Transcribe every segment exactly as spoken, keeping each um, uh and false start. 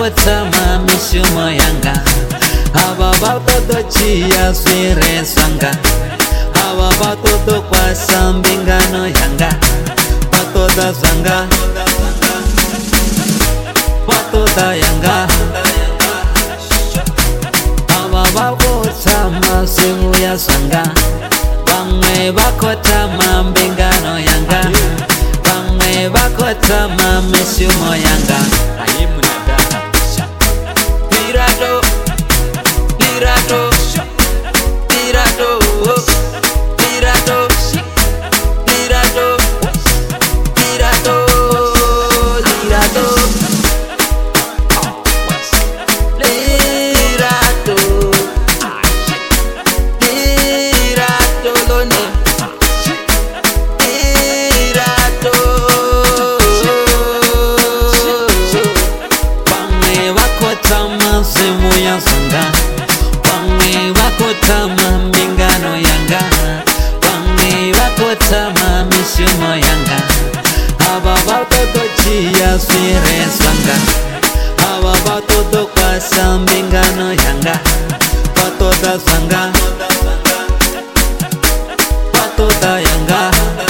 vakotama mishumo yanga ava vatotochiya swire swanga ava vatotokwasa mbingano yanga vatoda zwanga vatoda yanga ava vakotama swimu ya swanga vamwe vakotama mbingano yanga vamwe vakotama mishumo yanga Pirado, pirado, pirado, pirado, pirado, pirado, pirado, pirado, pirado, lone, pirado. Vamwe vakotama swimu ya swanga vamwe vakotama mbingano yanga vamwe vakotama mishumo yanga ava vatotochiya swire swanga ava vatotokwasa mbingano yanga vatoda zwanga vatoda yanga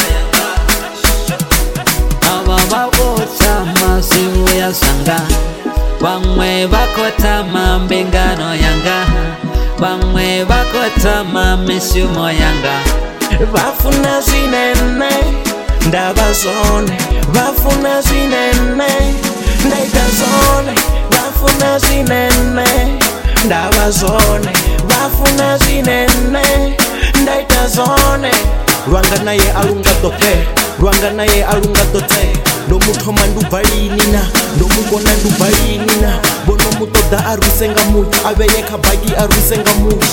ava vakotama swimu ya swanga vamwe vakotama mbingano yanga vamwe vakotama mishumo yanga Vafuna zinene ndava zone vafuna zinene ndaita zone vafuna zinene ndava zone vafuna zinene ndaita zone Rwanga naye alunga tope Rwanga naye alunga tote ndo muthoma nduvalinina ndo mukona nduvalinina bono mutoda arwisenga mutu aveye khabaki arwisenga mutu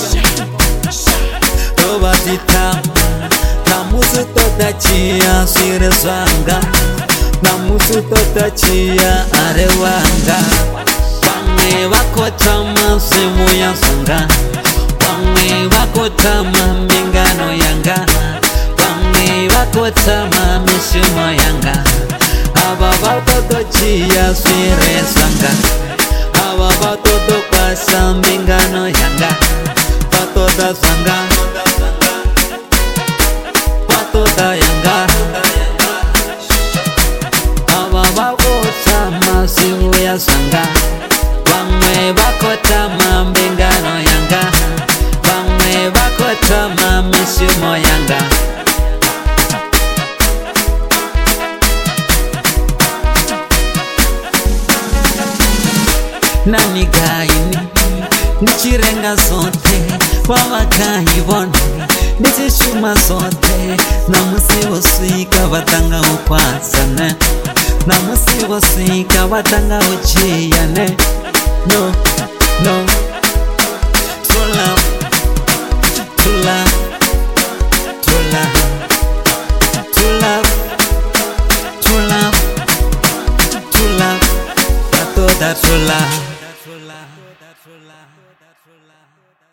Tovazitama namusu totachiya swire swanga namusu totachiya arewanga vamwe vakotama swimu ya swanga vamwe vakotama mbingano yanga vamwe vakotama mishumo yanga ava vatotochiya swire swanga ava vatotokwasa mbingano yanga vatoda zwanga vatoda yanga ava vakotama swimu ya swanga vamwe vakotama mbingano yanga vamwe vakotama mishumo yanga nani gaini nichirenga zote wavakaivona ndichishuma zote namusivoswika vatanga ukwasane namusivoswika vatanga uchiyane no no true love true love true love true love true love true love vatoda true love.